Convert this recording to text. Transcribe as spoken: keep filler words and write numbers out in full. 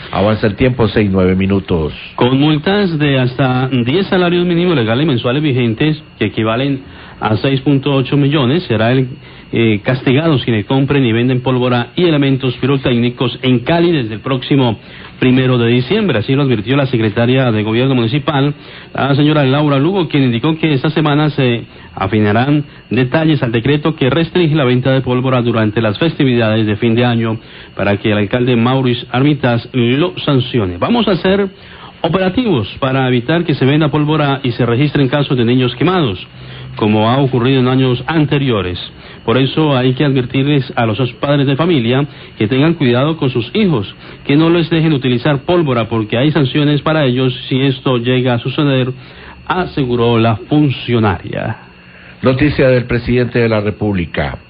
Avanza el tiempo, seis, nueve minutos. Con multas de hasta diez salarios mínimos legales mensuales vigentes, que equivalen a seis punto ocho millones, será el eh, castigados quienes compren y venden pólvora y elementos pirotécnicos en Cali desde el próximo primero de diciembre. Así lo advirtió la secretaria de Gobierno Municipal, la señora Laura Lugo, quien indicó que esta semana se afinarán detalles al decreto que restringe la venta de pólvora durante las festividades de fin de año para que el alcalde Maurice Armitage lo sancione. Vamos a hacer operativos para evitar que se venda pólvora y se registren casos de niños quemados, como ha ocurrido en años anteriores. Por eso hay que advertirles a los padres de familia que tengan cuidado con sus hijos, que no les dejen utilizar pólvora porque hay sanciones para ellos si esto llega a suceder, aseguró la funcionaria. Noticia del presidente de la República.